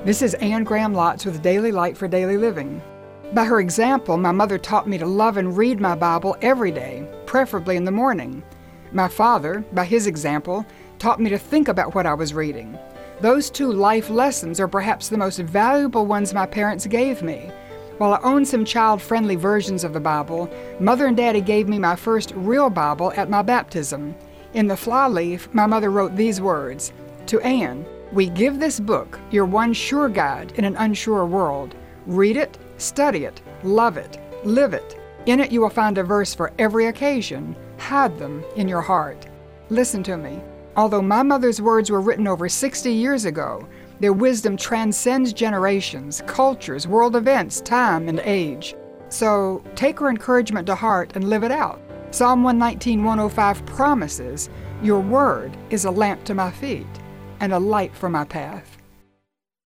This is Anne Graham Lotz with Daily Light for Daily Living. By her example, my mother taught me to love and read my Bible every day, preferably in the morning. My father, by his example, taught me to think about what I was reading. Those two life lessons are perhaps the most valuable ones my parents gave me. While I own some child-friendly versions of the Bible, Mother and Daddy gave me my first real Bible at my baptism. In the flyleaf, my mother wrote these words, "To Anne, we give this book, your one sure guide in an unsure world. Read it, study it, love it, live it. In it you will find a verse for every occasion. Hide them in your heart." Listen to me. Although my mother's words were written over 60 years ago, their wisdom transcends generations, cultures, world events, time, and age. So take her encouragement to heart and live it out. Psalm 119:105 promises, "Your word is a lamp to my feet and a light for my path."